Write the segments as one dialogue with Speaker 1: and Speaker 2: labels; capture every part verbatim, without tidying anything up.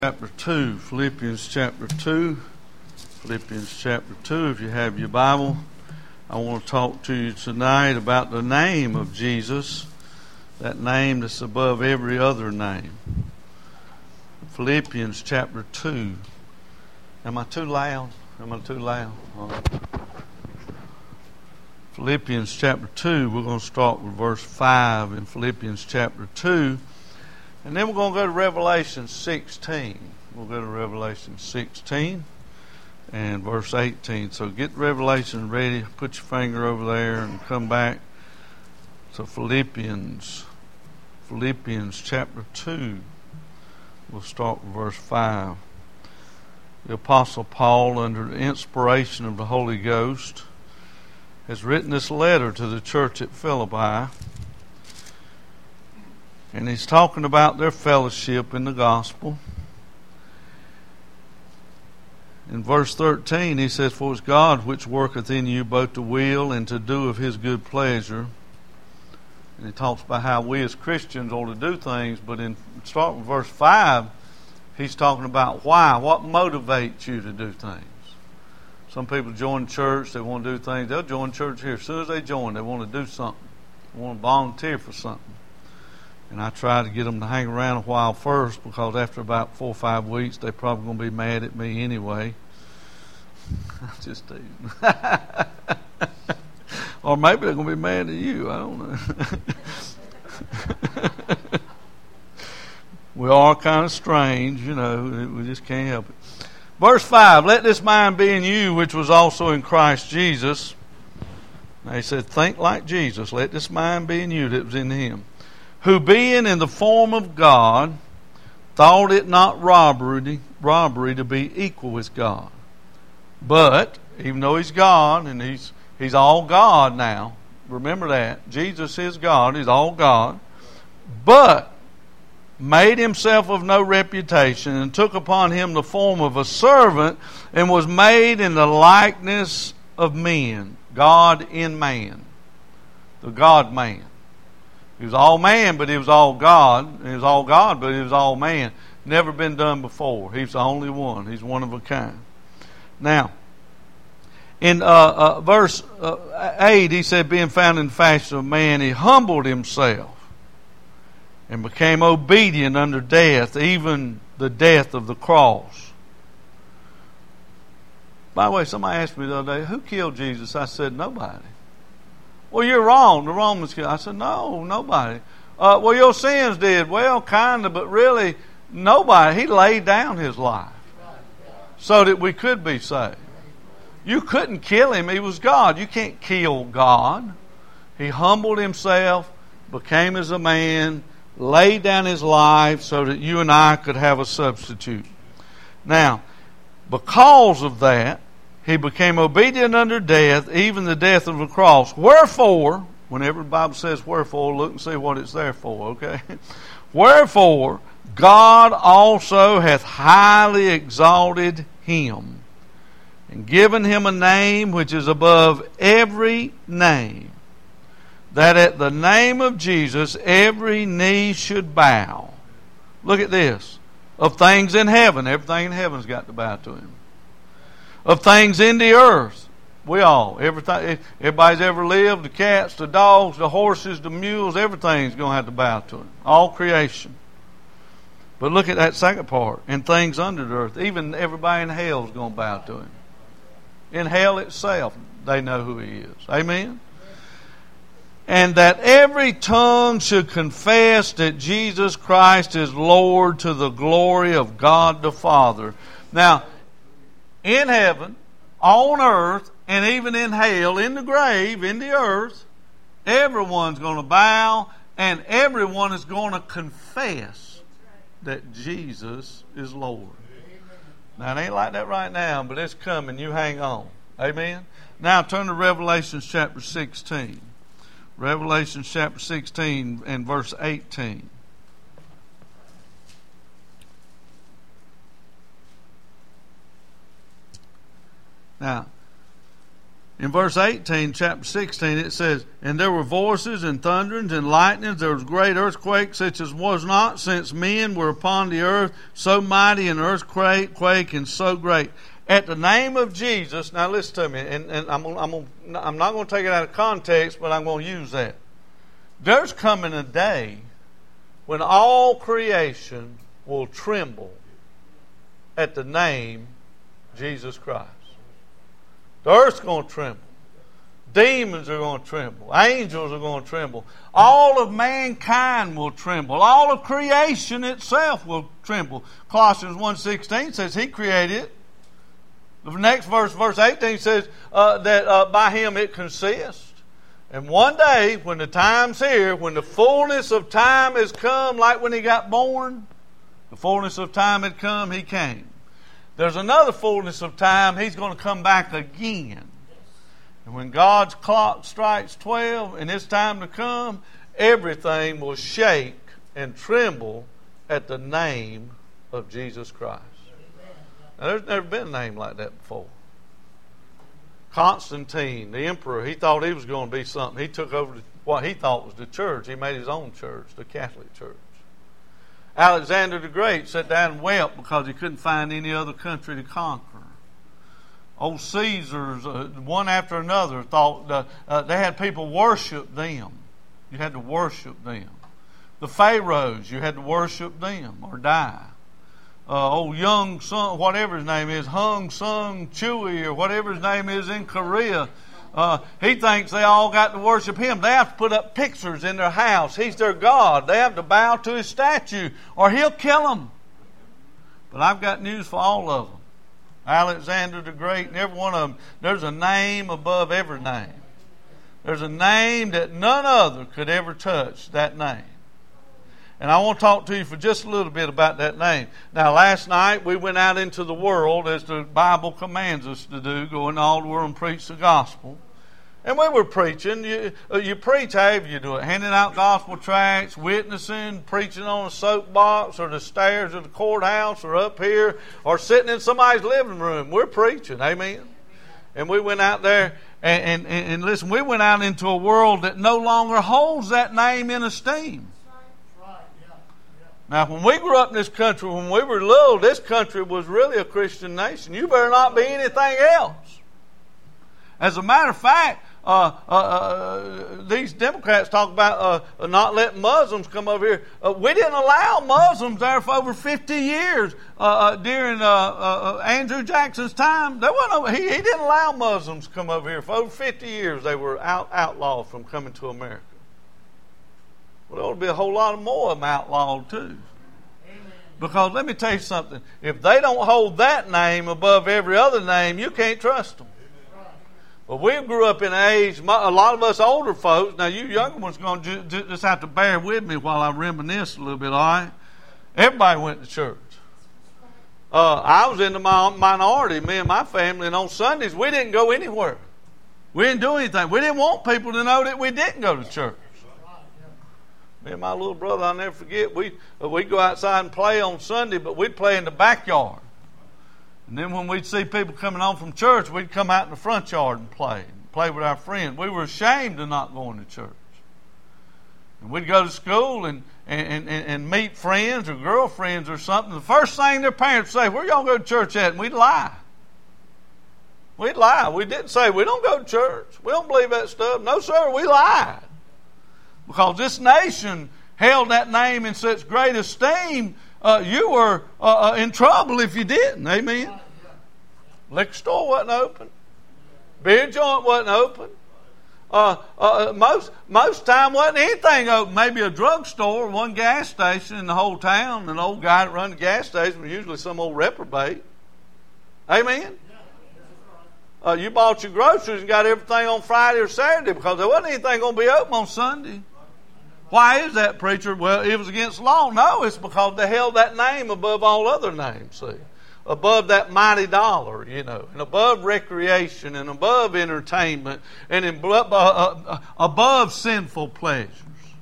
Speaker 1: Chapter two, Philippians chapter two, Philippians chapter two. If you have your Bible, I want to talk to you tonight about the name of Jesus, that name that's above every other name. Philippians chapter two. Am I too loud? Am I too loud? Oh. Philippians chapter two, we're going to start with verse five in Philippians chapter two. And then we're going to go to Revelation sixteen. We'll go to Revelation sixteen and verse eighteen. So get Revelation ready. Put your finger over there and come back to Philippians. Philippians chapter two. We'll start with verse five. The Apostle Paul, under the inspiration of the Holy Ghost, has written this letter to the church at Philippi. And he's talking about their fellowship in the gospel. In verse thirteen, he says, "For it's God which worketh in you both to will and to do of His good pleasure." And he talks about how we as Christians ought to do things. But in start with verse five, he's talking about why. What motivates you to do things? Some people join church, they want to do things. They'll join church here. As soon as they join, they want to do something. They want to volunteer for something. And I try to get them to hang around a while first, because after about four or five weeks, they're probably going to be mad at me anyway. I'm just teasing. Or maybe they're going to be mad at you. I don't know. We are kind of strange, you know. We just can't help it. Verse five, "Let this mind be in you, which was also in Christ Jesus." Now he said, think like Jesus. Let this mind be in you that was in Him. "Who being in the form of God, thought it not robbery, robbery to be equal with God. But," even though He's God, and He's He's all God now. Remember that. Jesus is God. He's all God. "But made Himself of no reputation, and took upon Him the form of a servant, and was made in the likeness of men." God in man. The God-man. He was all man, but He was all God. He was all God, but He was all man. Never been done before. He's the only one. He's one of a kind. Now, in uh, uh, verse uh, eight, he said, "Being found in the fashion of man, He humbled Himself and became obedient unto death, even the death of the cross." By the way, somebody asked me the other day, who killed Jesus? I said, nobody. "Well, you're wrong. The Romans killed." I said, no, nobody. Uh, well, your sins did. Well, kind of, but really, nobody. He laid down His life so that we could be saved. You couldn't kill Him. He was God. You can't kill God. He humbled Himself, became as a man, laid down His life so that you and I could have a substitute. Now, because of that, He became obedient unto death, even the death of the cross. "Wherefore," whenever the Bible says wherefore, look and see what it's there for, okay? "Wherefore, God also hath highly exalted Him, and given Him a name which is above every name, that at the name of Jesus every knee should bow." Look at this. "Of things in heaven," everything in heaven's got to bow to Him. "Of things in the earth," we all, everything, everybody's ever lived, the cats, the dogs, the horses, the mules, everything's going to have to bow to Him. All creation. But look at that second part. "And things under the earth," even everybody in hell is going to bow to Him. In hell itself, they know who He is. Amen? "And that every tongue should confess that Jesus Christ is Lord, to the glory of God the Father." Now, in heaven, on earth, and even in hell, in the grave, in the earth, everyone's going to bow, and everyone is going to confess that Jesus is Lord. Now, it ain't like that right now, but it's coming. You hang on. Amen? Now, turn to Revelation chapter sixteen. Revelation chapter sixteen and verse eighteen. Now, In verse eighteen, chapter sixteen, it says, "And there were voices and thunderings and lightnings. There was great earthquake, such as was not since men were upon the earth. So mighty an earthquake, quake, and so great." At the name of Jesus, now listen to me, and, and I'm, I'm, I'm not going to take it out of context, but I'm going to use that. There's coming a day when all creation will tremble at the name Jesus Christ. The earth's going to tremble. Demons are going to tremble. Angels are going to tremble. All of mankind will tremble. All of creation itself will tremble. Colossians one sixteen says He created it. The next verse, verse eighteen, says uh, that uh, by Him it consists. And one day, when the time's here, when the fullness of time has come, like when He got born, the fullness of time had come, He came. There's another fullness of time. He's going to come back again. And when God's clock strikes twelve and it's time to come, everything will shake and tremble at the name of Jesus Christ. Now, there's never been a name like that before. Constantine, the emperor, he thought he was going to be something. He took over what he thought was the church. He made his own church, the Catholic Church. Alexander the Great sat down and wept because he couldn't find any other country to conquer. Old Caesars, uh, one after another, thought uh, uh, they had people worship them. You had to worship them. The Pharaohs, you had to worship them or die. Uh, old Young Sung, whatever his name is, Hung Sung Chewy or whatever his name is in Korea, Uh, he thinks they all got to worship him. They have to put up pictures in their house. He's their God. They have to bow to his statue or he'll kill them. But I've got news for all of them. Alexander the Great and every one of them, there's a name above every name. There's a name that none other could ever touch, that name. And I want to talk to you for just a little bit about that name. Now, last night we went out into the world as the Bible commands us to do, go into all the world and preach the gospel. And we were preaching. You, you preach however you do it. Handing out gospel tracts, witnessing, preaching on a soapbox or the stairs of the courthouse or up here or sitting in somebody's living room. We're preaching. Amen. And we went out there and, and, and listen, we went out into a world that no longer holds that name in esteem. Now, when we grew up in this country, when we were little, this country was really a Christian nation. You better not be anything else. As a matter of fact, uh, uh, uh, these Democrats talk about uh, not letting Muslims come over here. Uh, we didn't allow Muslims there for over fifty years uh, uh, during uh, uh, Andrew Jackson's time. There wasn't no, he, he didn't allow Muslims to come over here. For over fifty years, they were out, outlawed from coming to America. Well, there ought to be a whole lot more of them outlawed too. Amen. Because let me tell you something. If they don't hold that name above every other name, you can't trust them. But we grew up in an age, a lot of us older folks, now you younger ones are going to just have to bear with me while I reminisce a little bit, all right? Everybody went to church. Uh, I was in the minority, me and my family, and on Sundays we didn't go anywhere. We didn't do anything. We didn't want people to know that we didn't go to church. Me and my little brother, I'll never forget, we, uh, we'd go outside and play on Sunday, but we'd play in the backyard. And then when we'd see people coming home from church, we'd come out in the front yard and play, and play with our friends. We were ashamed of not going to church. And we'd go to school and, and, and, and meet friends or girlfriends or something. The first thing their parents would say, "Where y'all go to church at?" And we'd lie. We'd lie. We didn't say, "We don't go to church. We don't believe that stuff." No, sir, we lied. Because this nation held that name in such great esteem, uh, you were uh, in trouble if you didn't. Amen. Liquor store wasn't open. Beer joint wasn't open. Uh, uh, most most time wasn't anything open. Maybe a drugstore, one gas station in the whole town. An old guy that run the gas station was usually some old reprobate. Amen. Uh, you bought your groceries and got everything on Friday or Saturday because there wasn't anything going to be open on Sunday. Why is that, preacher? Well, it was against the law. No, it's because they held that name above all other names, see. Above that mighty dollar, you know, and above recreation and above entertainment and above, uh, uh, above sinful pleasures.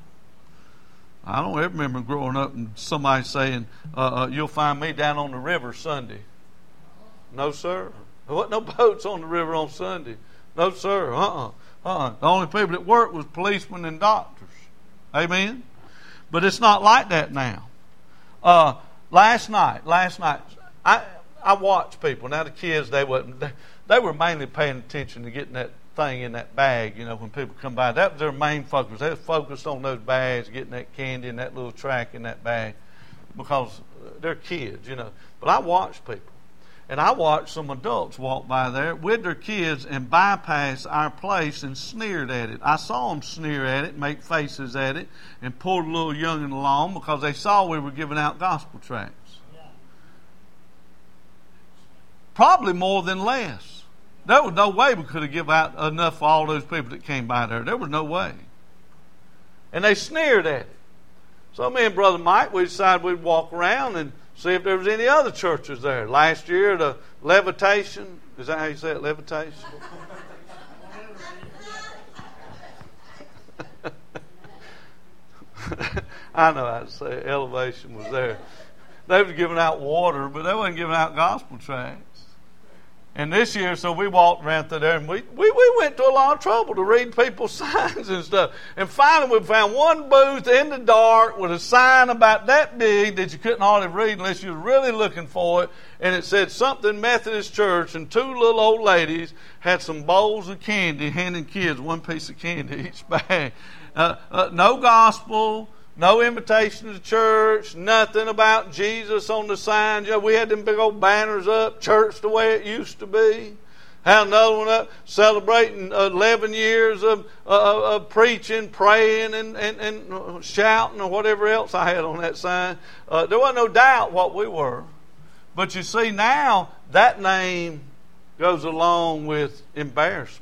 Speaker 1: I don't ever remember growing up and somebody saying, uh, uh, "You'll find me down on the river Sunday." No, sir. There wasn't no boats on the river on Sunday. No, sir. Uh-uh. Uh-uh. The only people that worked was policemen and doctors. Amen? But it's not like that now. Uh, last night, last night, I I watched people. Now the kids, they wasn't. They, they were mainly paying attention to getting that thing in that bag. You know, when people come by, that was their main focus. They were focused on those bags, getting that candy and that little track in that bag, because they're kids. You know. But I watched people, and I watched some adults walk by there with their kids and bypass our place and sneered at it. I saw them sneer at it, make faces at it, and pulled a little youngin' along because they saw we were giving out gospel tracts. Probably more than less. There was no way we could have given out enough for all those people that came by there. There was no way. And they sneered at it. So me and Brother Mike, we decided we'd walk around and see if there was any other churches there. Last year, the Levitation, is that how you say it, Levitation? I know how to say it. Elevation was there. They were giving out water, but they wasn't giving out gospel tracts. And this year, so we walked around through there, and we, we, we went to a lot of trouble to read people's signs and stuff. And finally, we found one booth in the dark with a sign about that big that you couldn't hardly read unless you were really looking for it. And it said something Methodist Church, and two little old ladies had some bowls of candy, handing kids one piece of candy each bag. Uh, uh, no gospel. No invitation to church, nothing about Jesus on the signs. You know, we had them big old banners up, church the way it used to be. Had another one up celebrating eleven years of, uh, of preaching, praying, and, and, and shouting, or whatever else I had on that sign. Uh, there wasn't no doubt what we were. But you see, now that name goes along with embarrassment.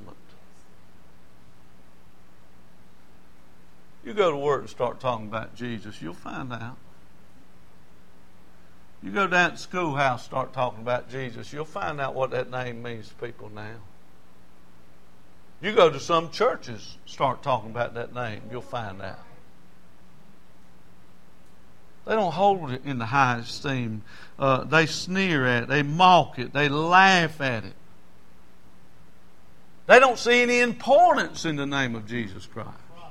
Speaker 1: You go to work and start talking about Jesus, you'll find out. You go down to the schoolhouse and start talking about Jesus, you'll find out what that name means to people now. You go to some churches, start talking about that name, you'll find out. They don't hold it in the high esteem. Uh, they sneer at it, they mock it, they laugh at it. They don't see any importance in the name of Jesus Christ.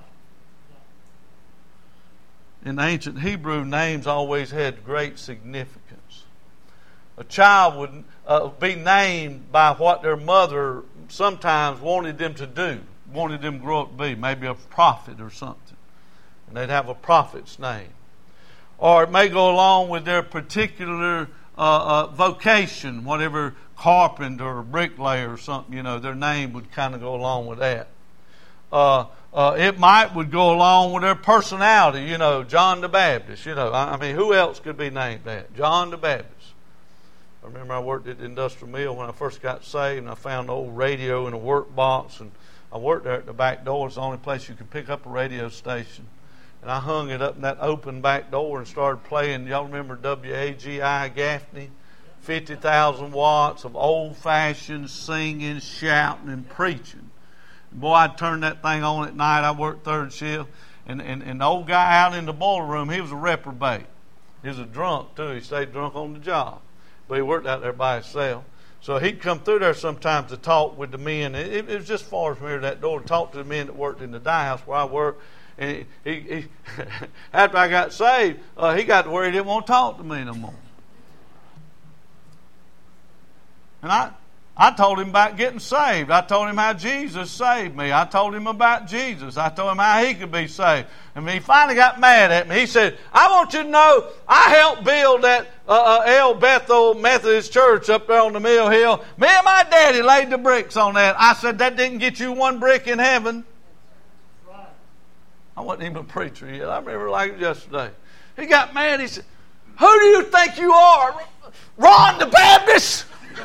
Speaker 1: In ancient Hebrew, names always had great significance. A child would uh, be named by what their mother sometimes wanted them to do, wanted them to grow up to be, maybe a prophet or something. And they'd have a prophet's name. Or it may go along with their particular uh, uh, vocation, whatever carpenter or bricklayer or something, you know, their name would kind of go along with that. Uh, uh, it might would go along with their personality, you know, John the Baptist, you know. I, I mean, who else could be named that? John the Baptist. I remember I worked at the industrial mill when I first got saved, and I found an old radio in a work box, and I worked there at the back door. It's the only place you could pick up a radio station. And I hung it up in that open back door and started playing. Y'all remember W A G I Gaffney? fifty thousand watts of old-fashioned singing, shouting, and preaching. Boy, I'd turn that thing on at night. I worked third shift. And, and, and the old guy out in the boiler room, he was a reprobate. He was a drunk, too. He stayed drunk on the job. But he worked out there by himself. So he'd come through there sometimes to talk with the men. It, it was just far from here to that door to talk to the men that worked in the dye house where I worked. And he, he, he after I got saved, uh, he got to where he didn't want to talk to me no more. And I... I told him about getting saved. I told him how Jesus saved me. I told him about Jesus. I told him how he could be saved. And he finally got mad at me. He said, I want you to know I helped build that uh, uh, El Bethel Methodist Church up there on the Mill Hill. Me and my daddy laid the bricks on that. I said, that didn't get you one brick in heaven. Right. I wasn't even a preacher yet. I remember like it yesterday. He got mad. He said, who do you think you are? Ron the Baptist?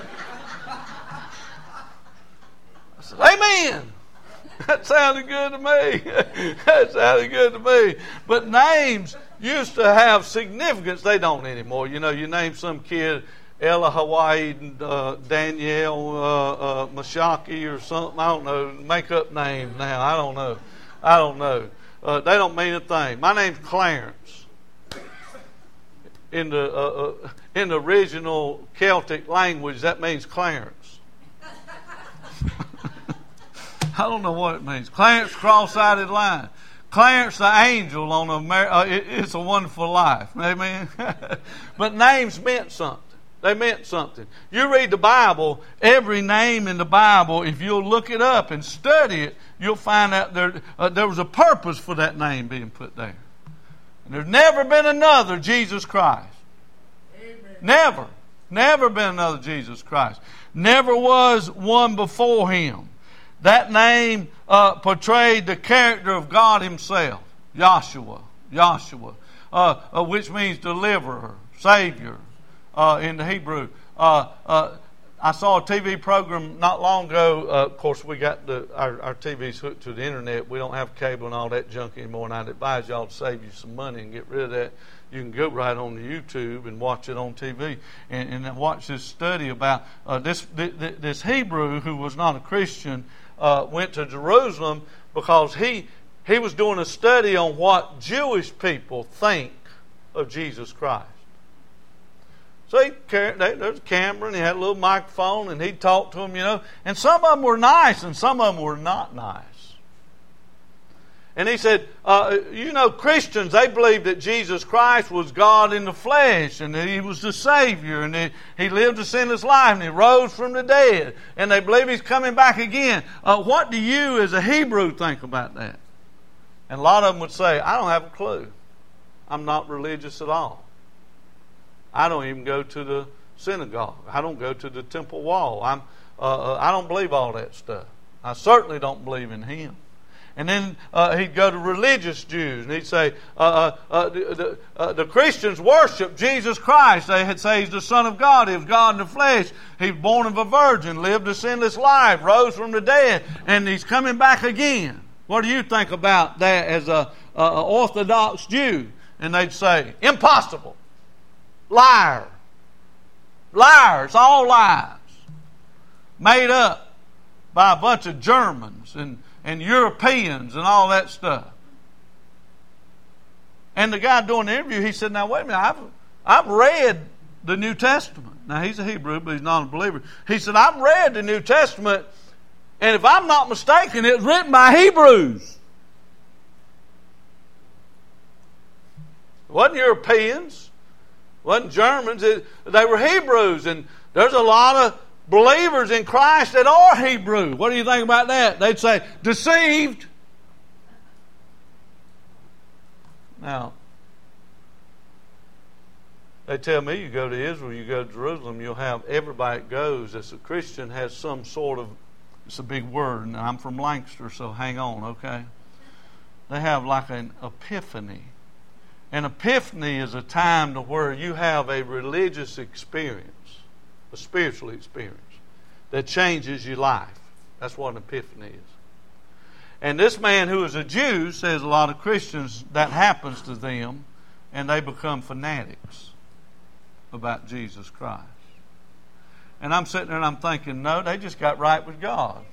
Speaker 1: Amen. That sounded good to me. That sounded good to me. But names used to have significance. They don't anymore. You know, you name some kid Ella Hawaii, uh, Danielle uh, uh, Mashaki or something. I don't know. Make up names now. I don't know. I don't know. Uh, they don't mean a thing. My name's Clarence. In the uh, uh, in the original Celtic language, that means Clarence. I don't know what it means. Clarence cross-eyed line. Clarence the angel on a, uh, it, It's a Wonderful Life. Amen. But names meant something. They meant something. You read the Bible, every name in the Bible, if you'll look it up and study it, you'll find out there, uh, there was a purpose for that name being put there. And there's never been another Jesus Christ. Amen. Never. Never been another Jesus Christ. Never was one before him. That name uh, portrayed the character of God himself. Yahshua. Yahshua. Uh, uh, which means deliverer, Savior. Uh, in the Hebrew. Uh, uh, I saw a T V program not long ago. Uh, of course, we got the, our, our T Vs hooked to the internet. We don't have cable and all that junk anymore, and I'd advise y'all to save you some money and get rid of that. You can go right on to YouTube and watch it on T V and, and watch this study about uh, this, this Hebrew who was not a Christian uh, went to Jerusalem because he, he was doing a study on what Jewish people think of Jesus Christ. So he carried, there's a camera, and he had a little microphone, and he talked to them, you know. And some of them were nice, and some of them were not nice. And he said, uh, you know, Christians, they believe that Jesus Christ was God in the flesh, and that he was the Savior, and he, he lived a sinless life, and he rose from the dead, and they believe he's coming back again. Uh, what do you, as a Hebrew, think about that? And a lot of them would say, I don't have a clue. I'm not religious at all. I don't even go to the synagogue. I don't go to the temple wall. I'm, uh, I don't believe all that stuff. I certainly don't believe in him. And then uh, he'd go to religious Jews, and he'd say, uh, uh, uh, the, the, uh, the Christians worship Jesus Christ. They would say he's the Son of God. He was God in the flesh. He was born of a virgin, lived a sinless life, rose from the dead, and he's coming back again. What do you think about that as a, a, a Orthodox Jew? And they'd say, impossible. Liar. Liars, all lies. Made up by a bunch of Germans and, and Europeans and all that stuff. And the guy doing the interview, he said, now wait a minute, I've, I've read the New Testament. Now he's a Hebrew, but he's not a believer. He said, I've read the New Testament, and if I'm not mistaken, it was written by Hebrews. It wasn't Europeans. Wasn't Germans, it, they were Hebrews, and there's a lot of believers in Christ that are Hebrew. What do you think about that? They'd say, deceived. Now, they tell me you go to Israel, you go to Jerusalem, you'll have everybody that goes as a Christian has some sort of, it's a big word, and I'm from Lancaster, so hang on, okay? They have like an epiphany. An epiphany is a time to where you have a religious experience, a spiritual experience that changes your life. That's what an epiphany is. And this man who is a Jew says a lot of Christians, that happens to them, and they become fanatics about Jesus Christ. And I'm sitting there and I'm thinking, no, they just got right with God.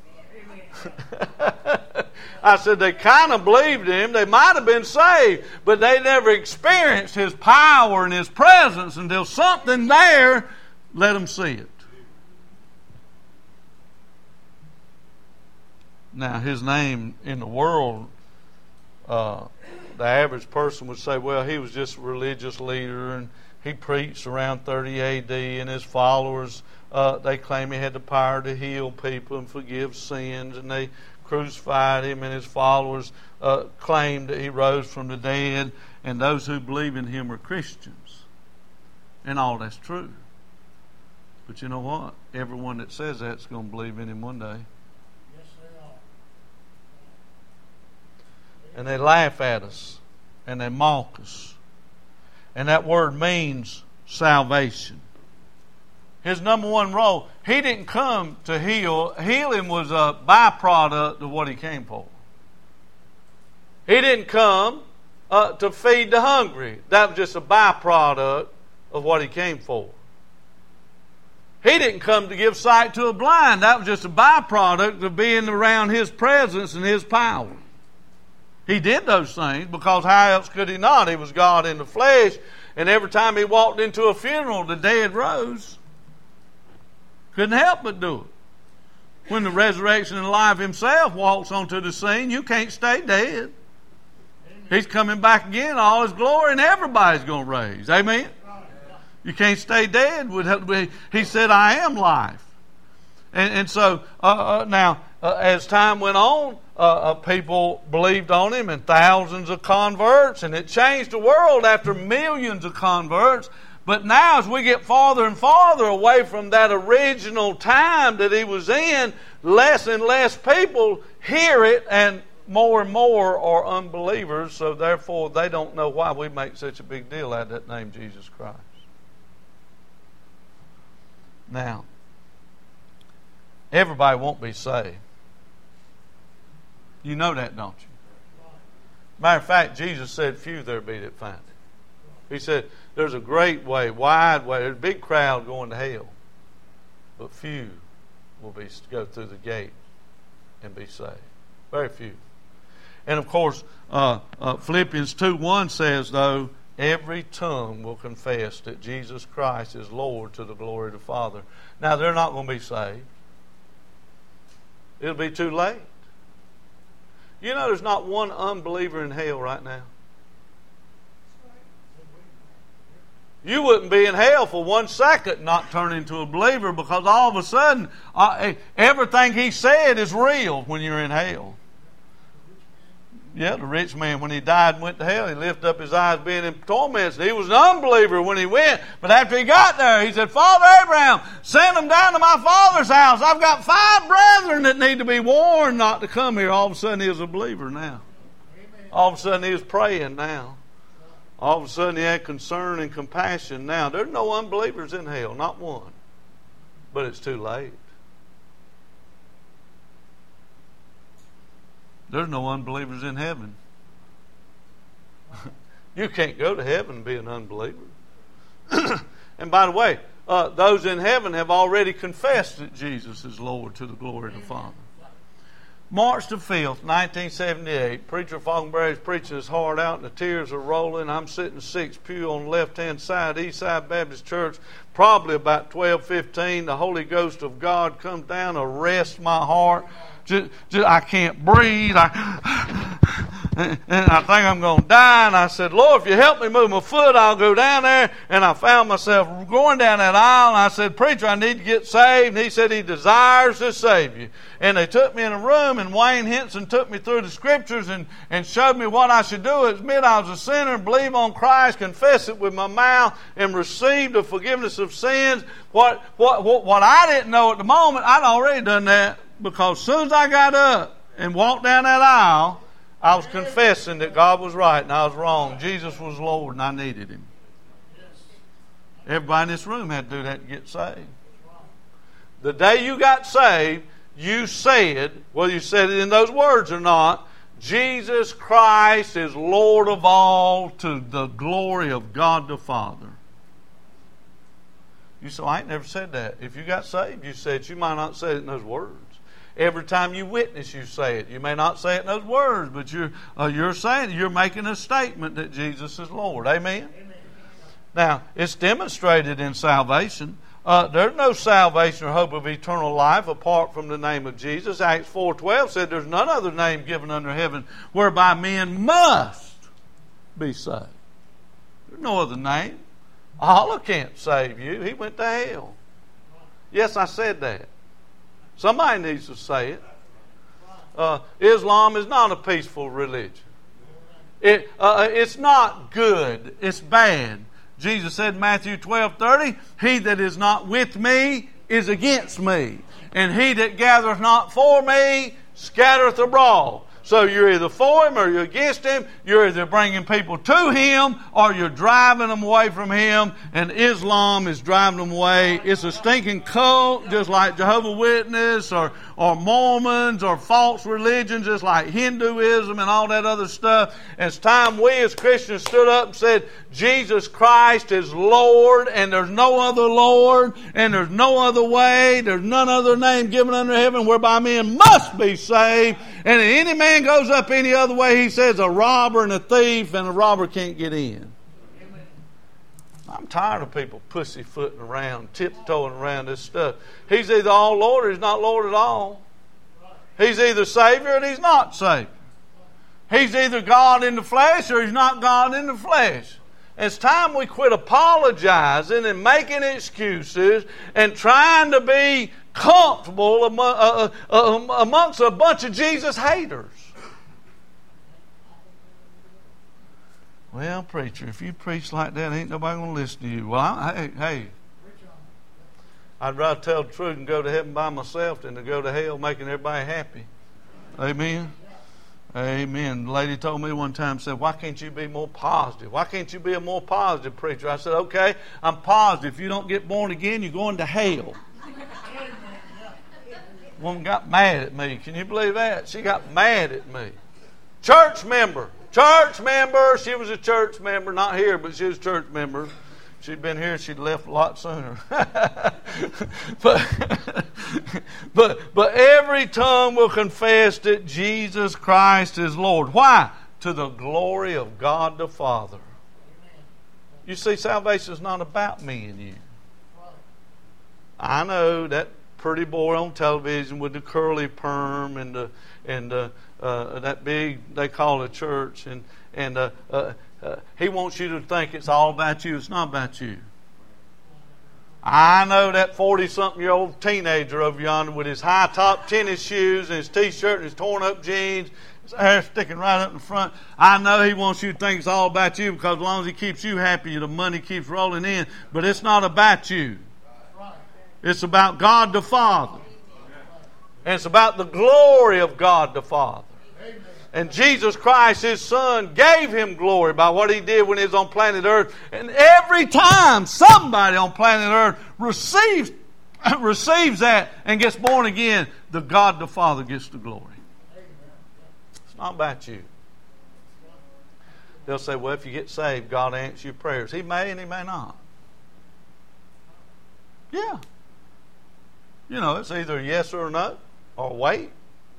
Speaker 1: I said they kind of believed him. They might have been saved, but they never experienced his power and his presence until something there let them see it. Now, his name in the world, uh, the average person would say, well, he was just a religious leader and he preached around thirty A D, and his followers, uh, they claim he had the power to heal people and forgive sins, and they crucified him, and his followers uh, claimed that he rose from the dead, and those who believe in him are Christians. And all that's true. But you know what? Everyone that says that's going to believe in him one day.
Speaker 2: Yes, they are.
Speaker 1: And they laugh at us, and they mock us. And that word means salvation. His number one role, he didn't come to heal. Healing was a byproduct of what he came for. He didn't come uh, to feed the hungry. That was just a byproduct of what he came for. He didn't come to give sight to a blind. That was just a byproduct of being around his presence and his power. He did those things because how else could he not? He was God in the flesh, and every time he walked into a funeral, the dead rose. Couldn't help but do it. when the resurrection and life himself walks onto the scene, you can't stay dead. He's coming back again, all his glory, and everybody's going to raise. Amen? You can't stay dead. He said, I am life. And, and so, uh, uh, now, uh, as time went on, uh, uh, people believed on him, and thousands of converts, and it changed the world after millions of converts. But now, as we get farther and farther away from that original time that he was in, less and less people hear it, and more and more are unbelievers, so therefore they don't know why we make such a big deal out of that name, Jesus Christ. Now, everybody won't be saved. You know that, don't you? Matter of fact, Jesus said, few there be that find it. He said, there's a great way, wide way, there's a big crowd going to hell, but few will be go through the gate and be saved. Very few. And of course, uh, uh, Philippians two one says, though, every tongue will confess that Jesus Christ is Lord to the glory of the Father. Now, they're not going to be saved. It'll be too late. You know there's not one unbeliever in hell right now. You wouldn't be in hell for one second not turn into a believer, because all of a sudden uh, everything he said is real when you're in hell. Yeah, the rich man, when he died and went to hell, he lifted up his eyes being in torments. He was an unbeliever when he went. But after he got there, he said, Father Abraham, send them down to my father's house. I've got five brethren that need to be warned not to come here. All of a sudden, he was a believer now. Amen. All of a sudden, he was praying now. All of a sudden, he had concern and compassion now. There's no unbelievers in hell, not one. But it's too late. There's no unbelievers in heaven. You can't go to heaven and be an unbeliever. And by the way, uh, those in heaven have already confessed that Jesus is Lord to the glory of the Father. March the fifth, nineteen seventy-eight, Preacher Falkenberry's preaching his heart out and the tears are rolling. I'm sitting sixth pew on the left-hand side, Eastside Baptist Church, probably about twelve fifteen. The Holy Ghost of God comes down, arrests my heart. Just, just, I can't breathe. I, and I think I'm going to die. And I said, Lord, if you help me move my foot, I'll go down there. And I found myself going down that aisle. And I said, Preacher, I need to get saved. And he said, He desires to save you. And they took me in a room, and Wayne Henson took me through the Scriptures and, and showed me what I should do. Admit I was a sinner, believe on Christ, confess it with my mouth, and receive the forgiveness of sins. What, what, what, what I didn't know at the moment, I'd already done that. Because as soon as I got up and walked down that aisle, I was confessing that God was right and I was wrong. Jesus was Lord and I needed Him. Everybody in this room had to do that to get saved. The day you got saved, you said, whether you said it in those words or not, Jesus Christ is Lord of all to the glory of God the Father. You said, I ain't never said that. If you got saved, you said it. You might not say it in those words. Every time you witness, you say it. You may not say it in those words, but you're uh, you're saying, you're making a statement that Jesus is Lord. Amen? Amen. Now, it's demonstrated in salvation. Uh, there's no salvation or hope of eternal life apart from the name of Jesus. Acts four twelve said there's none other name given under heaven whereby men must be saved. There's no other name. Allah can't save you. He went to hell. Yes, I said that. Somebody needs to say it. Uh, Islam is not a peaceful religion. It, uh, it's not good. It's bad. Jesus said in Matthew twelve thirty, He that is not with me is against me. And he that gathereth not for me scattereth abroad. So you're either for Him or you're against Him. You're either bringing people to Him or you're driving them away from Him. And Islam is driving them away. It's a stinking cult, just like Jehovah's Witness or, or Mormons or false religions, just like Hinduism and all that other stuff. And it's time we as Christians stood up and said, Jesus Christ is Lord and there's no other Lord and there's no other way. There's none other name given under heaven whereby men must be saved. And if any man goes up any other way, he says a robber and a thief, and a robber can't get in. Amen. I'm tired of people pussyfooting around, tiptoeing around this stuff. He's either all Lord or He's not Lord at all. He's either Savior or He's not Savior. He's either God in the flesh or He's not God in the flesh. It's time we quit apologizing and making excuses and trying to be comfortable among, uh, uh, amongst a bunch of Jesus haters. Well, preacher, if you preach like that, ain't nobody going to listen to you. Well, I, hey, hey, I'd rather tell the truth and go to heaven by myself than to go to hell making everybody happy. Amen. Amen. The lady told me one time, said, why can't you be more positive? Why can't you be a more positive preacher? I said, okay, I'm positive. If you don't get born again, you're going to hell. Woman got mad at me. Can you believe that? She got mad at me. Church member. Church member. She was a church member. Not here, but she was a church member. She'd been here, she'd left a lot sooner. but, but, but every tongue will confess that Jesus Christ is Lord. Why? To the glory of God the Father. You see, salvation is not about me and you. I know that pretty boy on television with the curly perm and the, and the, uh, that big, they call it church, and, and uh, uh, Uh, he wants you to think it's all about you. It's not about you. I know that forty-something-year-old teenager over yonder with his high-top tennis shoes and his T-shirt and his torn-up jeans, his hair sticking right up in front. I know he wants you to think it's all about you because as long as he keeps you happy, the money keeps rolling in. But it's not about you. It's about God the Father. And it's about the glory of God the Father. And Jesus Christ, His Son, gave Him glory by what He did when He was on planet Earth. And every time somebody on planet Earth receives, receives that and gets born again, the God the Father gets the glory. It's not about you. They'll say, well, if you get saved, God answers your prayers. He may and He may not. Yeah. You know, it's either a yes or a no, or wait.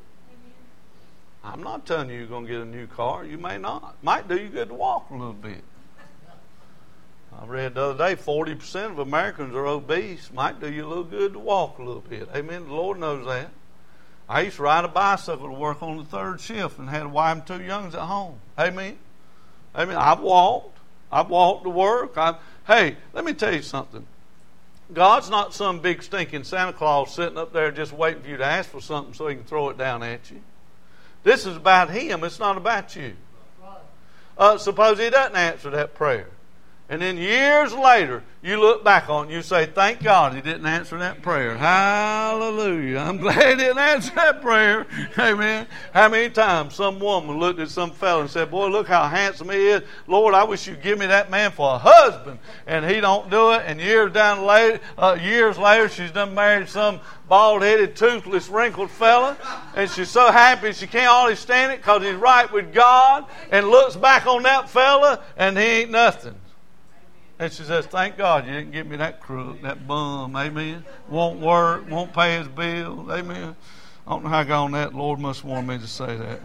Speaker 1: I'm not telling you you're going to get a new car. You may not. Might do you good to walk a little bit. I read the other day forty percent of Americans are obese. Might do you a little good to walk a little bit. Amen. The Lord knows that. I used to ride a bicycle to work on the third shift and had a wife and two youngs at home. Amen. Amen. I've walked. I've walked to work. I've, hey, let me tell you something. God's not some big stinking Santa Claus sitting up there just waiting for you to ask for something so He can throw it down at you. This is about Him. It's not about you. Uh, suppose He doesn't answer that prayer. And then years later, you look back on it and you say, thank God He didn't answer that prayer. Hallelujah. I'm glad He didn't answer that prayer. Amen. How many times some woman looked at some fellow and said, boy, look how handsome he is. Lord, I wish you'd give me that man for a husband. And he don't do it. And years down later, uh, years later, she's done married some bald-headed, toothless, wrinkled fella. And she's so happy she can't hardly stand it because he's right with God. And looks back on that fella and he ain't nothing. And she says, thank God you didn't give me that crook, that bum, amen. Won't work, won't pay his bills, amen. I don't know how I got on that. The Lord must want me to say that.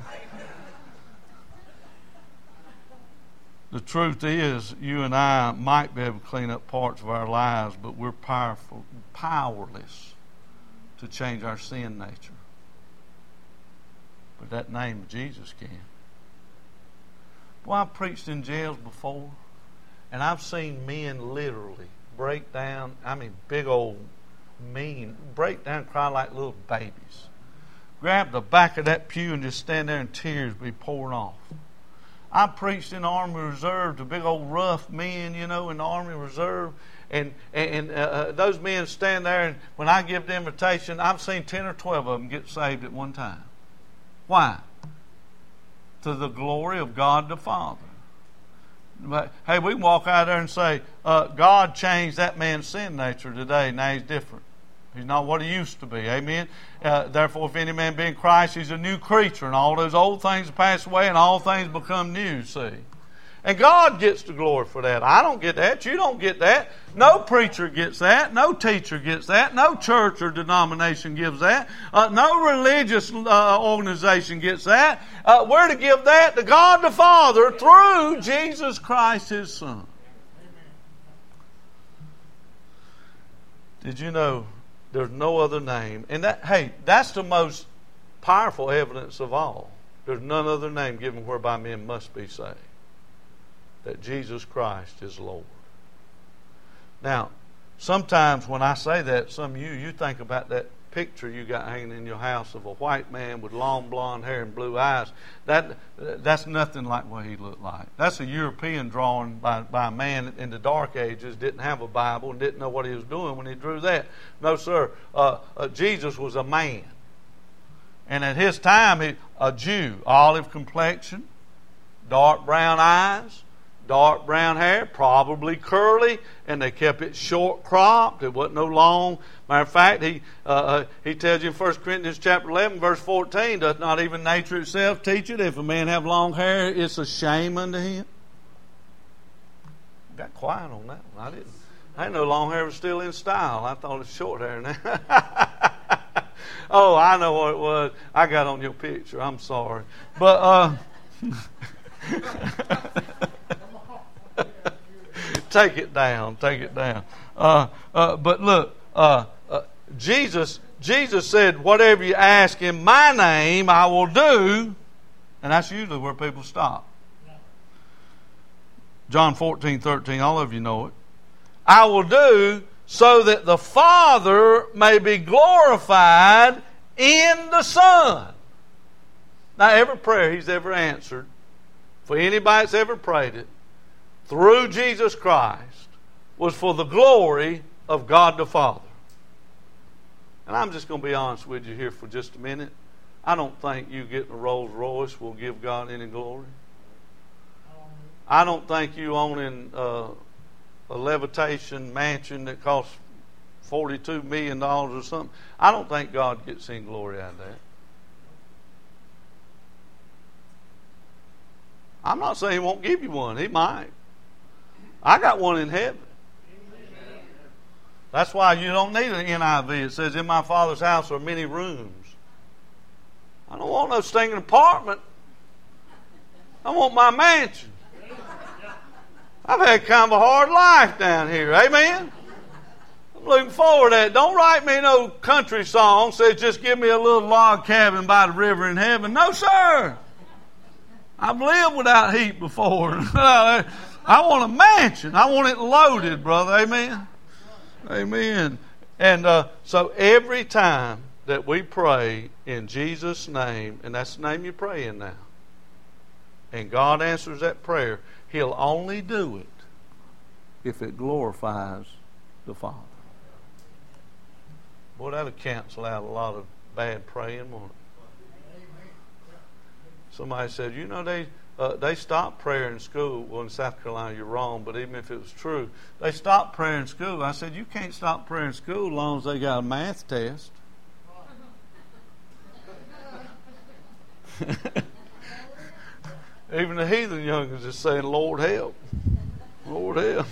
Speaker 1: The truth is, you and I might be able to clean up parts of our lives, but we're powerful, powerless to change our sin nature. But that name of Jesus can. Well, I've preached in jails before. And I've seen men literally break down, I mean big old mean, break down and cry like little babies. Grab the back of that pew and just stand there and tears be pouring off. I preached in the Army Reserve to big old rough men, you know, in the Army Reserve. And, and uh, those men stand there and when I give the invitation, I've seen ten or twelve of them get saved at one time. Why? To the glory of God the Father. But, hey, we can walk out there and say, uh, God changed that man's sin nature today. Now he's different. He's not what he used to be. Amen. Uh, Therefore, if any man be in Christ, he's a new creature. And all those old things pass away and all things become new, see. And God gets the glory for that. I don't get that. You don't get that. No preacher gets that. No teacher gets that. No church or denomination gives that. Uh, no religious uh, organization gets that. Uh, we're to give that to God the Father through Jesus Christ, His Son. Did you know there's no other name? And that, hey, that's the most powerful evidence of all. There's none other name given whereby men must be saved. That Jesus Christ is Lord. Now, sometimes when I say that, some of you, you think about that picture you got hanging in your house of a white man with long blonde hair and blue eyes. That that's nothing like what he looked like. That's a European drawing by, by a man in the Dark Ages, didn't have a Bible and didn't know what he was doing when he drew that. No, sir. Uh, uh, Jesus was a man. And at his time, he, a Jew, olive complexion, dark brown eyes, dark brown hair, probably curly, and they kept it short cropped. It wasn't no long. Matter of fact, he uh, he tells you in First Corinthians chapter eleven, verse fourteen, doth not even nature itself teach it? If a man have long hair, it's a shame unto him. Got quiet on that one. I didn't. I didn't know long hair was still in style. I thought it was short hair now. Oh, I know what it was. I got on your picture. I'm sorry, but. Uh, Take it down. Take it down. Uh, uh, but look, uh, uh, Jesus, Jesus said, "Whatever you ask in my name, I will do," and that's usually where people stop. John fourteen thirteen. All of you know it. I will do so that the Father may be glorified in the Son. Now, every prayer He's ever answered, for anybody that's ever prayed it, through Jesus Christ, was for the glory of God the Father. And I'm just going to be honest with you here for just a minute. I don't think you getting a Rolls Royce will give God any glory. I don't think you owning uh, a levitation mansion that costs forty-two million dollars or something. I don't think God gets any glory out of that. I'm not saying He won't give you one. He might. I got one in heaven. That's why you don't need an N I V. It says, "In my Father's house are many rooms." I don't want no stinking apartment. I want my mansion. I've had kind of a hard life down here. Amen? I'm looking forward to that. Don't write me no country song says just give me a little log cabin by the river in heaven. No, sir. I've lived without heat before. I want a mansion. I want it loaded, brother. Amen? Amen. And uh, so every time that we pray in Jesus' name, and that's the name you pray in now, and God answers that prayer, He'll only do it if it glorifies the Father. Boy, that'll cancel out a lot of bad praying, won't it? Somebody said, you know, they uh, they stopped prayer in school. Well, in South Carolina, you're wrong, but even if it was true, they stopped prayer in school. I said, you can't stop prayer in school as long as they got a math test. Even the heathen youngins is saying, Lord help. Lord help.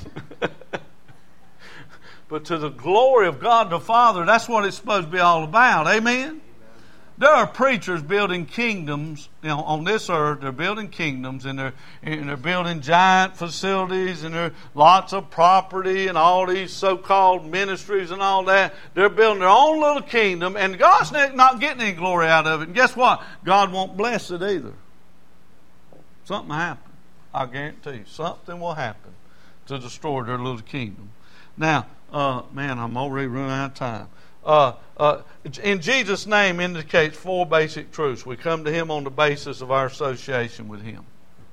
Speaker 1: But to the glory of God the Father, that's what it's supposed to be all about. Amen? There are preachers building kingdoms, you know, on this earth. They're building kingdoms, and they're and they're building giant facilities, and there lots of property, and all these so-called ministries and all that. They're building their own little kingdom, and God's not getting any glory out of it. And guess what? God won't bless it either. Something will happen. I guarantee you, something will happen to destroy their little kingdom. Now, uh, man, I'm already running out of time. Uh, uh, in Jesus' name indicates four basic truths. We come to Him on the basis of our association with Him.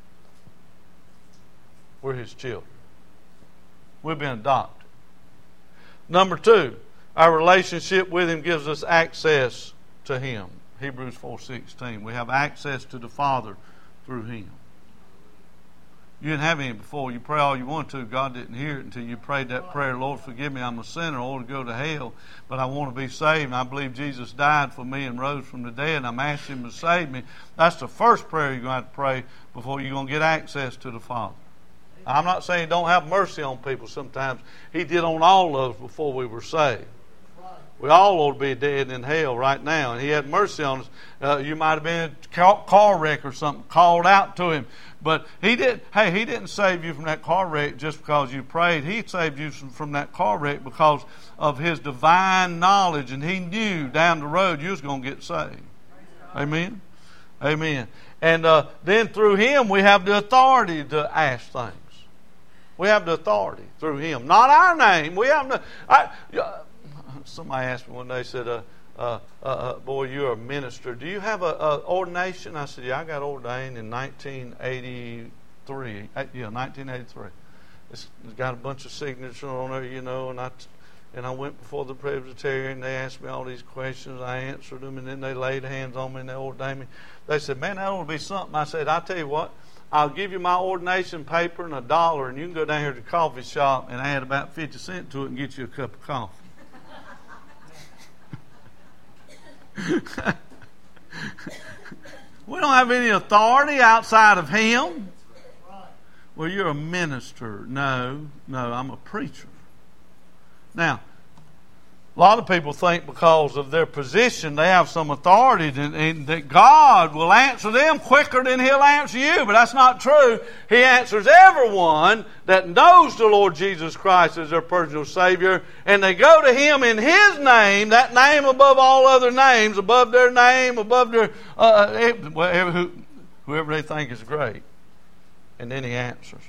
Speaker 1: We're His children. We've been adopted. Number two, our relationship with Him gives us access to Him. Hebrews four sixteen. We have access to the Father through Him. You didn't have any before. You pray all you want to. God didn't hear it until you prayed that prayer. Lord, forgive me. I'm a sinner. I want to go to hell, but I want to be saved. And I believe Jesus died for me and rose from the dead. And I'm asking Him to save me. That's the first prayer you're going to have to pray before you're going to get access to the Father. I'm not saying He don't have mercy on people sometimes. He did on all of us before we were saved. We all ought to be dead in hell right now. And He had mercy on us. Uh, you might have been in a car wreck or something, called out to Him. But He did. Hey, He didn't save you from that car wreck just because you prayed. He saved you from that car wreck because of His divine knowledge. And He knew down the road you was going to get saved. Amen? Amen. And uh, then through Him we have the authority to ask things. We have the authority through Him. Not our name. We have no... I, somebody asked me one day, said, uh, uh, uh, boy, you're a minister. Do you have an ordination? I said, yeah, I got ordained in nineteen eighty-three. Yeah, nineteen eighty-three. It's got a bunch of signatures on there, you know, and I... And I went before the Presbyterian. They asked me all these questions. I answered them, and then they laid hands on me and they ordained me. They said, man, that ought to be something. I said, I'll tell you what, I'll give you my ordination paper and a dollar, and you can go down here to the coffee shop and add about fifty cents to it and get you a cup of coffee. We don't have any authority outside of Him. Well, you're a minister. No, no, I'm a preacher. Now, a lot of people think because of their position they have some authority and, and that God will answer them quicker than He'll answer you. But that's not true. He answers everyone that knows the Lord Jesus Christ as their personal Savior, and they go to Him in His name, that name above all other names, above their name, above their uh, whoever, whoever they think is great. And then He answers.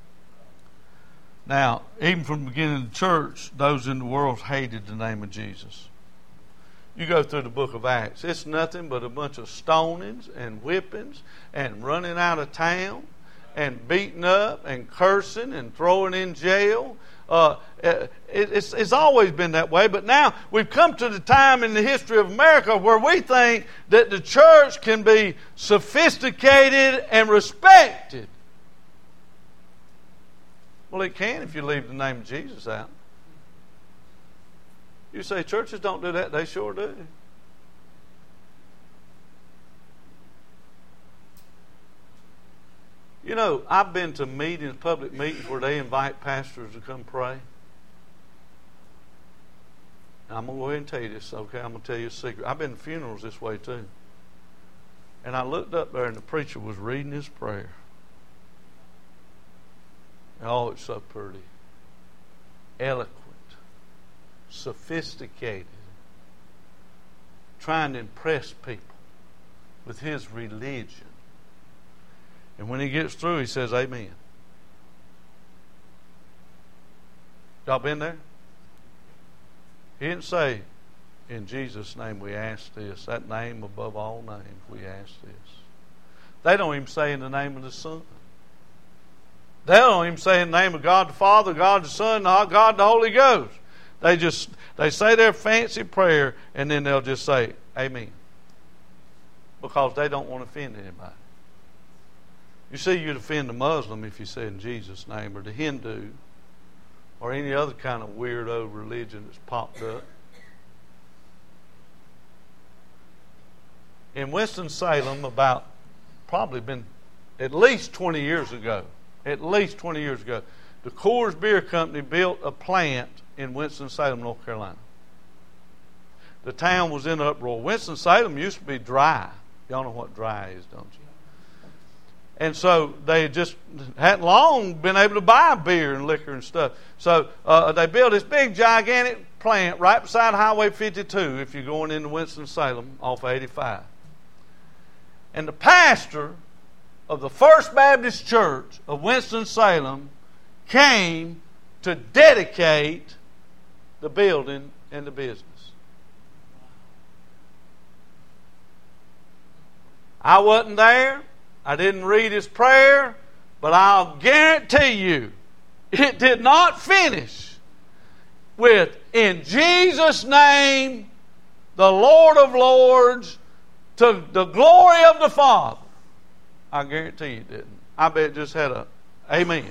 Speaker 1: Now, even from the beginning of the church, those in the world hated the name of Jesus. You go through the book of Acts, it's nothing but a bunch of stonings and whippings and running out of town and beating up and cursing and throwing in jail. Uh, it, it's, it's always been that way, but now we've come to the time in the history of America where we think that the church can be sophisticated and respected. Well, it can if you leave the name of Jesus out. You say churches don't do that. They sure do. You know, I've been to meetings, public meetings, where they invite pastors to come pray. Now, I'm going to go ahead and tell you this, okay? I'm going to tell you a secret. I've been to funerals this way too. And I looked up there and the preacher was reading his prayer. Oh, it's so pretty. Eloquent. Sophisticated. Trying to impress people with his religion. And when he gets through, he says, amen. Y'all been there? He didn't say, in Jesus' name we ask this. That name above all names we ask this. They don't even say in the name of the Son. They don't even say in the name of God the Father, God the Son, God the Holy Ghost. They just, they say their fancy prayer and then they'll just say, amen. Because they don't want to offend anybody. You see, you'd offend a Muslim if you said in Jesus' name, or the Hindu, or any other kind of weirdo religion that's popped up. In Winston-Salem, about probably been at least twenty years ago, at least twenty years ago, the Coors Beer Company built a plant in Winston-Salem, North Carolina. The town was in uproar. Winston-Salem used to be dry. Y'all know what dry is, don't you? And so they just hadn't long been able to buy beer and liquor and stuff. So uh, they built this big, gigantic plant right beside Highway fifty-two if you're going into Winston-Salem off eighty-five. And the pastor of the First Baptist Church of Winston-Salem came to dedicate the building and the business. I wasn't there. I didn't read his prayer, but I'll guarantee you it did not finish with, in Jesus' name, the Lord of Lords, to the glory of the Father. I guarantee you it didn't. I bet it just had a amen.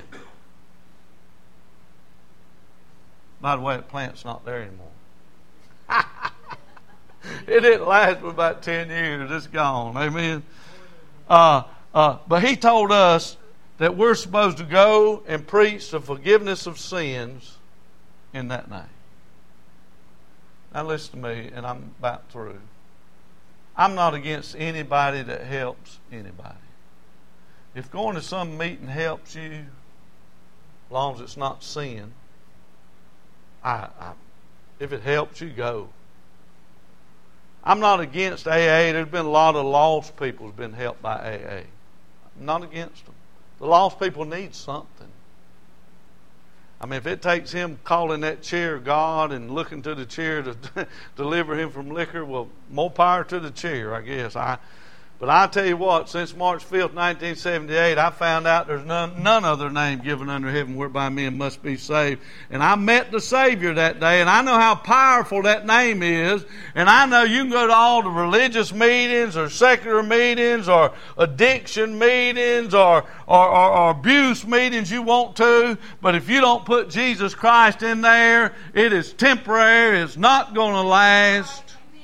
Speaker 1: By the way, the plant's not there anymore. It didn't last for about ten years. It's gone. Amen. Uh, uh, but he told us that we're supposed to go and preach the forgiveness of sins in that name. Now listen to me, and I'm about through. I'm not against anybody that helps anybody. If going to some meeting helps you, as long as it's not sin, I, I, if it helps you, go. I'm not against A A. There's been a lot of lost people who've been helped by A A. I'm not against them. The lost people need something. I mean, if it takes him calling that chair God and looking to the chair to deliver him from liquor, well, more power to the chair, I guess. I, but I tell you what, since March fifth, nineteen seventy-eight, I found out there's none, none other name given under heaven whereby men must be saved. And I met the Savior that day, and I know how powerful that name is. And I know you can go to all the religious meetings or secular meetings or addiction meetings or, or, or, or abuse meetings you want to. But if you don't put Jesus Christ in there, it is temporary. It's not going to last.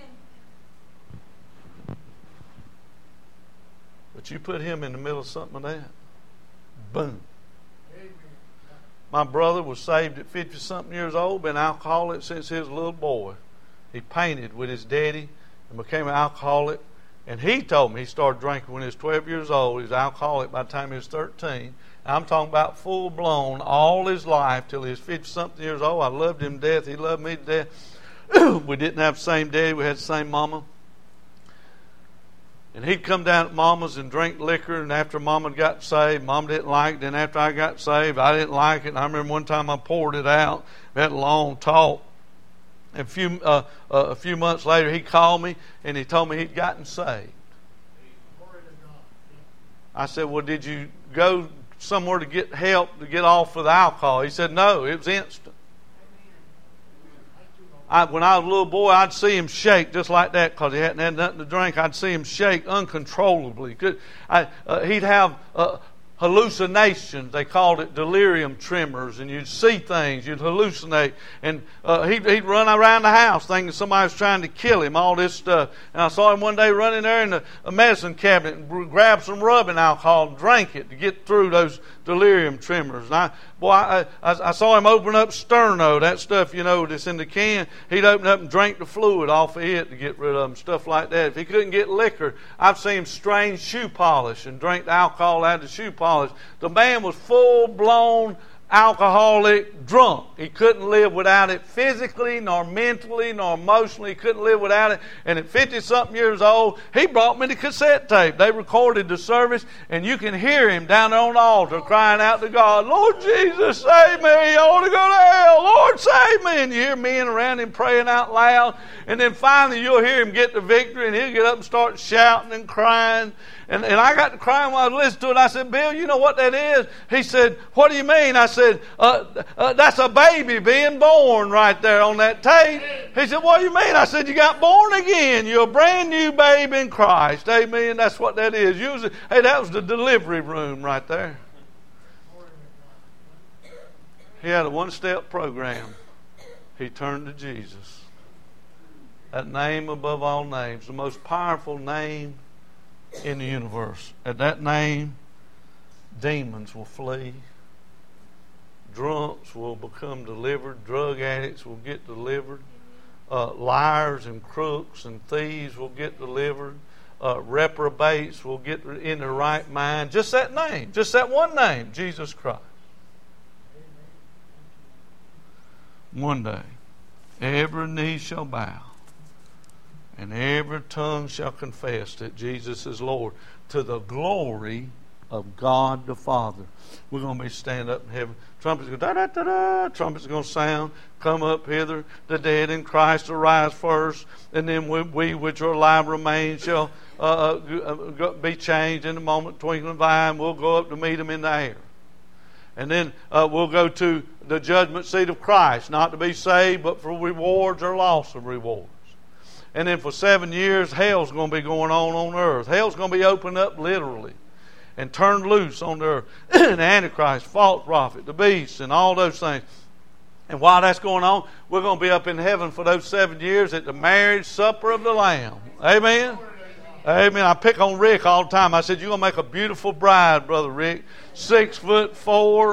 Speaker 1: But you put him in the middle of something like that, boom. Amen. My brother was saved at fifty-something years old, been alcoholic since he was a little boy. He painted with his daddy and became an alcoholic. And he told me he started drinking when he was twelve years old. He was alcoholic by the time he was thirteen. I'm talking about full-blown all his life till he was fifty-something years old. I loved him to death. He loved me to death. We didn't have the same daddy. We had the same mama. And he'd come down at Mama's and drink liquor, and after Mama got saved, Mama didn't like it. Then after I got saved, I didn't like it. And I remember one time I poured it out. We had a long talk. And a few, uh, uh, a few months later, he called me, and he told me he'd gotten saved. I said, well, did you go somewhere to get help to get off of the alcohol? He said, no, it was instant. I, when I was a little boy, I'd see him shake just like that because he hadn't had nothing to drink. I'd see him shake uncontrollably. I, uh, he'd have uh, hallucinations. They called it delirium tremors. And you'd see things. You'd hallucinate. And uh, he'd, he'd run around the house thinking somebody was trying to kill him, all this stuff. And I saw him one day running there in the a medicine cabinet and grab some rubbing alcohol and drank it to get through those delirium tremors. And I, boy, I, I, I saw him open up Sterno, that stuff, you know, that's in the can. He'd open up and drink the fluid off of it to get rid of them, stuff like that. If he couldn't get liquor, I've seen him strain shoe polish and drink the alcohol out of the shoe polish. The man was full-blown alcoholic, drunk. He couldn't live without it physically, nor mentally, nor emotionally. He couldn't live without it. And at fifty-something years old, he brought me the cassette tape. They recorded the service, and you can hear him down there on the altar crying out to God, Lord Jesus, save me. I want to go to hell. Lord, save me. And you hear men around him praying out loud. And then finally you'll hear him get the victory, and he'll get up and start shouting and crying. And, and I got to crying while I was listening to it. I said, Bill, you know what that is? He said, what do you mean? I said, uh, uh, that's a baby being born right there on that tape. He said, what do you mean? I said, you got born again. You're a brand new baby in Christ. Amen. That's what that is. Usually, hey, that was the delivery room right there. He had a one-step program. He turned to Jesus. That name above all names, the most powerful name in the universe. At that name, demons will flee. Drunks will become delivered. Drug addicts will get delivered. Uh, liars and crooks and thieves will get delivered. Uh, reprobates will get in their right mind. Just that name. Just that one name, Jesus Christ. One day, every knee shall bow, and every tongue shall confess that Jesus is Lord, to the glory of God the Father. We're going to be stand up in heaven. Trumpets go da da da da. Trumpets going to sound. Come up hither. The dead in Christ arise first, and then we, we which are alive remain shall uh, uh, be changed in a moment, twinkling of an eye, and we'll go up to meet them in the air. And then uh, we'll go to the judgment seat of Christ, not to be saved, but for rewards or loss of rewards. And then for seven years, hell's going to be going on on earth. Hell's going to be opened up literally and turned loose on the earth. The Antichrist, false prophet, the beast, and all those things. And while that's going on, we're going to be up in heaven for those seven years at the marriage supper of the Lamb. Amen? Amen. I pick on Rick all the time. I said, you're going to make a beautiful bride, Brother Rick. Six foot four,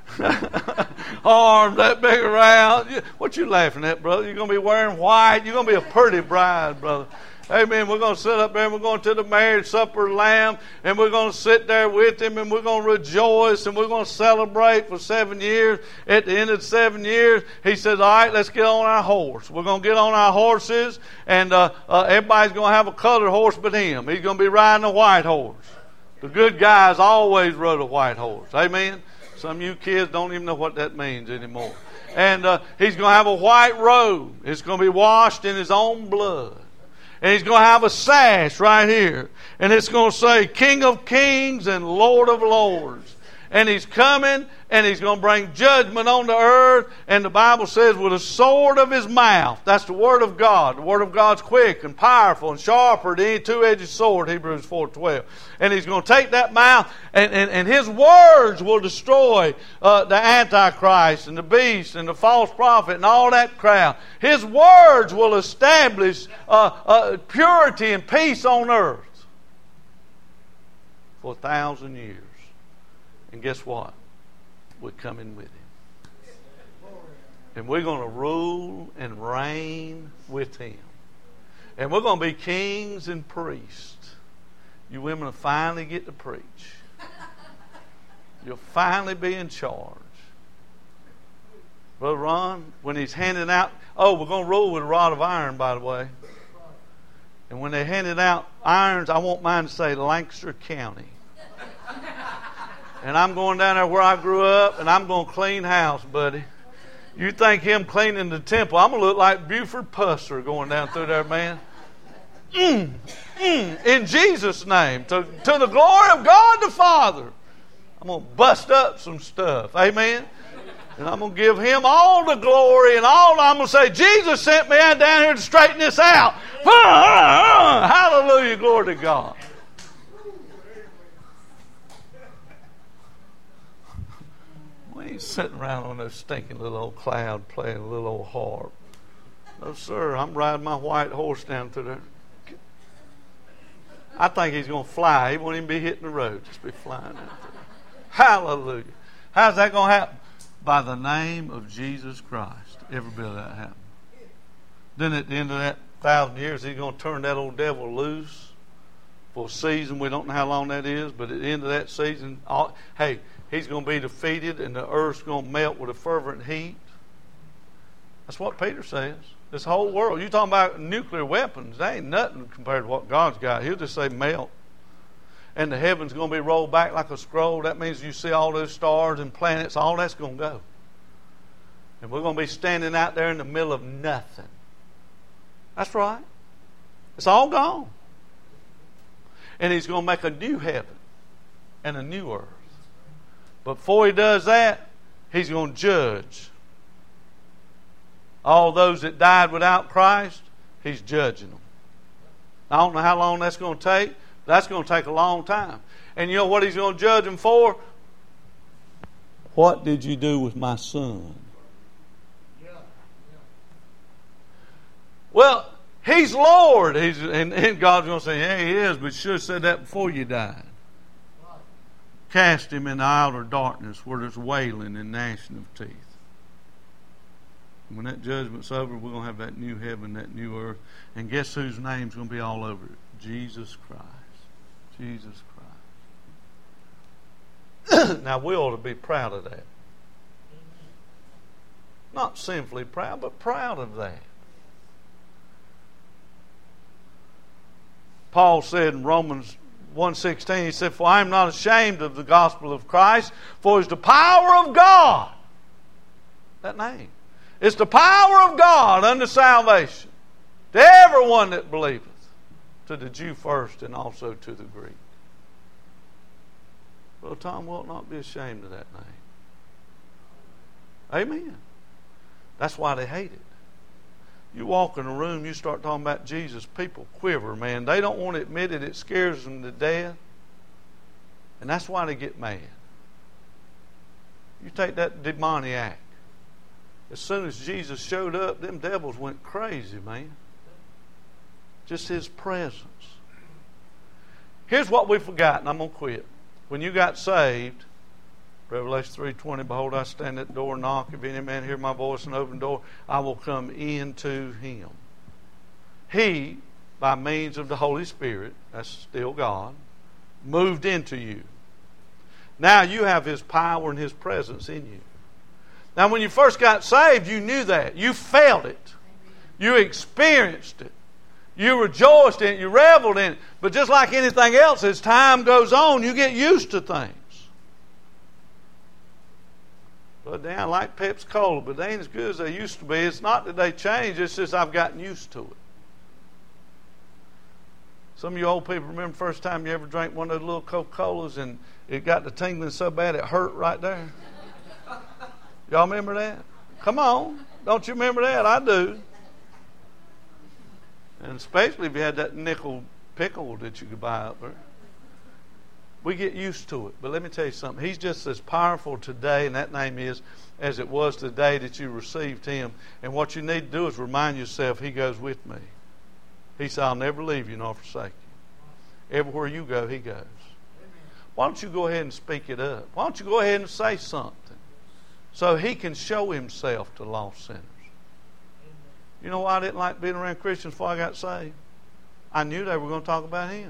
Speaker 1: Arms that big around. What you laughing at, brother? You're going to be wearing white. You're going to be a pretty bride, brother. Amen. We're going to sit up there and we're going to the marriage supper of the Lamb, and we're going to sit there with Him, and we're going to rejoice, and we're going to celebrate for seven years. At the end of the seven years, He says, all right, let's get on our horse. We're going to get on our horses, and uh, uh, everybody's going to have a colored horse but Him. He's going to be riding a white horse. The good guys always rode a white horse. Amen. Some of you kids don't even know what that means anymore. And uh, He's going to have a white robe. It's going to be washed in His own blood. And He's going to have a sash right here. And it's going to say, King of Kings and Lord of Lords. And He's coming, and He's going to bring judgment on the earth. And the Bible says, with a sword of His mouth. That's the Word of God. The Word of God's quick and powerful and sharper than any two-edged sword, Hebrews four twelve. And He's going to take that mouth, and, and, and His words will destroy uh, the Antichrist and the beast and the false prophet and all that crowd. His words will establish uh, uh, purity and peace on earth for a thousand years. And guess what? We're coming with Him. And we're going to rule and reign with Him. And we're going to be kings and priests. You women will finally get to preach. You'll finally be in charge. Brother Ron, when he's handing out, oh, we're going to rule with a rod of iron, by the way. And when they handed out irons, I want mine to say Lancaster County. And I'm going down there where I grew up, and I'm going to clean house, buddy. You think him cleaning the temple, I'm going to look like Buford Pusser going down through there, man. Mm, mm, in Jesus' name, to, to the glory of God the Father. I'm going to bust up some stuff. Amen? And I'm going to give Him all the glory and all. I'm going to say, Jesus sent me down here to straighten this out. Hallelujah, glory to God. We ain't sitting around on that stinking little old cloud playing a little old harp. No, sir, I'm riding my white horse down through there. I think he's going to fly. He won't even be hitting the road. Just be flying out there. Hallelujah. How's that going to happen? By the name of Jesus Christ. Every bit of that happen. Then at the end of that thousand years, He's going to turn that old devil loose for a season. We don't know how long that is, but at the end of that season, all, hey, He's going to be defeated, and the earth's going to melt with a fervent heat. That's what Peter says. This whole world. You talking about nuclear weapons. That ain't nothing compared to what God's got. He'll just say melt. And the heaven's going to be rolled back like a scroll. That means you see all those stars and planets. All that's going to go. And we're going to be standing out there in the middle of nothing. That's right. It's all gone. And He's going to make a new heaven and a new earth. But before He does that, He's going to judge all those that died without Christ. He's judging them. I don't know how long that's going to take. That's going to take a long time. And you know what He's going to judge them for? What did you do with my son? Yeah. Yeah. Well, He's Lord. He's, and, and God's going to say, yeah, He is, but you should have said that before you died. Right. Cast him in the outer darkness where there's wailing and gnashing of teeth. When that judgment's over, we're going to have that new heaven, that new earth. And guess whose name's going to be all over it? Jesus Christ. Jesus Christ. Now, we ought to be proud of that. Not sinfully proud, but proud of that. Paul said in Romans one sixteen, he said, for I am not ashamed of the gospel of Christ, for it's the power of God. That name. It's the power of God unto salvation to everyone that believeth, to the Jew first and also to the Greek. Brother Tom will not be ashamed of that name. Amen. That's why they hate it. You walk in a room, you start talking about Jesus, people quiver, man. They don't want to admit it. It scares them to death. And that's why they get mad. You take that demoniac. As soon as Jesus showed up, them devils went crazy, man. Just His presence. Here's what we've forgotten. I'm going to quit. When you got saved, Revelation three twenty, behold, I stand at the door and knock. If any man hear my voice and open the door, I will come into him. He, by means of the Holy Spirit, that's still God, moved into you. Now you have His power and His presence in you. Now when you first got saved, you knew that. You felt it. You experienced it. You rejoiced in it. You reveled in it. But just like anything else, as time goes on, you get used to things. But they, I like Pepsi Cola, but they ain't as good as they used to be. It's not that they changed, it's just I've gotten used to it. Some of you old people remember the first time you ever drank one of those little Coca-Colas and it got the tingling so bad it hurt right there? Y'all remember that? Come on. Don't you remember that? I do. And especially if you had that nickel pickle that you could buy up there. We get used to it. But let me tell you something. He's just as powerful today, and that name is, as it was the day that you received Him. And what you need to do is remind yourself, He goes with me. He said, I'll never leave you nor forsake you. Everywhere you go, He goes. Why don't you go ahead and speak it up? Why don't you go ahead and say something so He can show Himself to lost sinners? You know why I didn't like being around Christians before I got saved? I knew they were going to talk about Him.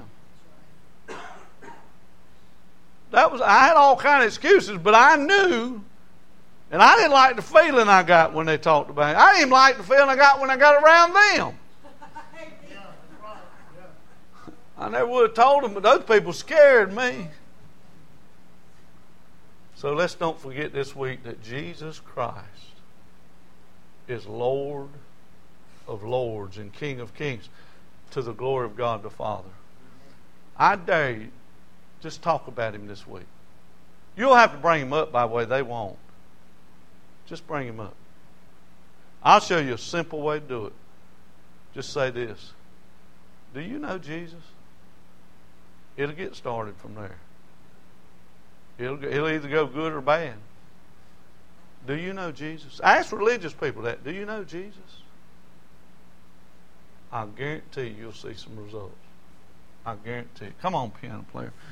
Speaker 1: That was I had all kind of excuses, but I knew, and I didn't like the feeling I got when they talked about Him. I didn't even like the feeling I got when I got around them. I never would have told them, but those people scared me. So let's don't forget this week that Jesus Christ is Lord of lords and King of kings to the glory of God the Father. I dare you, just talk about Him this week. You'll have to bring Him up, by the way. They won't. Just bring Him up. I'll show you a simple way to do it. Just say this. Do you know Jesus? It'll get started from there. It'll, it'll either go good or bad. Do you know Jesus? Ask religious people that. Do you know Jesus? I guarantee you'll see some results. I guarantee it. Come on, piano player.